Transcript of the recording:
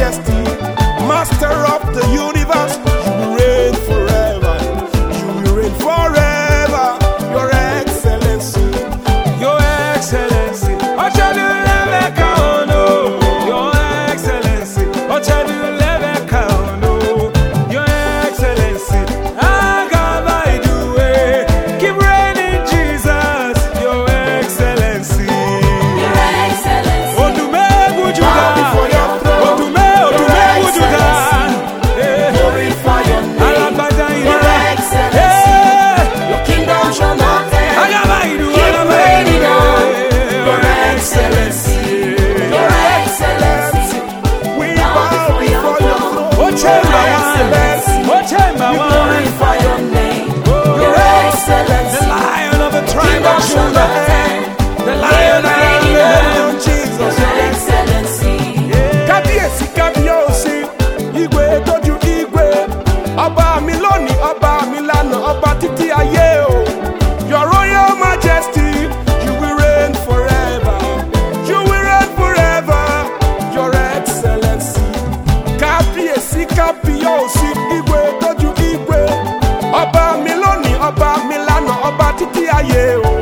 majesty, master of the universe. You will reign forever. You will reign forever. Your excellency. Your Excellency, Ochadulebeka ono. Your Excellency, Ochadulebeka ono. Your Excellency, Agabaiduwe. Keep reigning, Jesus. Your Excellency. Your Excellency. Odumegu Judah. Before your throne. Odumegu Judah. Glorify your name. Alabadaina. Your Excellency. Your kingdom shall not end. Agabaidu, Keep reigning on. Your Excellency. Your Excellency. We Bow bow before your before your throne. throne. Oh, chamber Excellency. one. Oh, chamber one. Glorify your name. Your The Excellency. Lion of the tribe Kingdom of shall Judah. not end. The Lion of Reigning the on. Jesus. Your Excellency. Kábíyèsí kábíyèsí, igwe tójú igwe, ọba mi lónìí, ọba mi lánàá, ọba títí ayé o. Your royal majesty, you will reign forever. You will reign forever. Your excellency. Kábíyèsí kábíyèsí, igwe tójú igwe, ọba mi lónìí, ọba mi lánàá, ọba títí ayé o.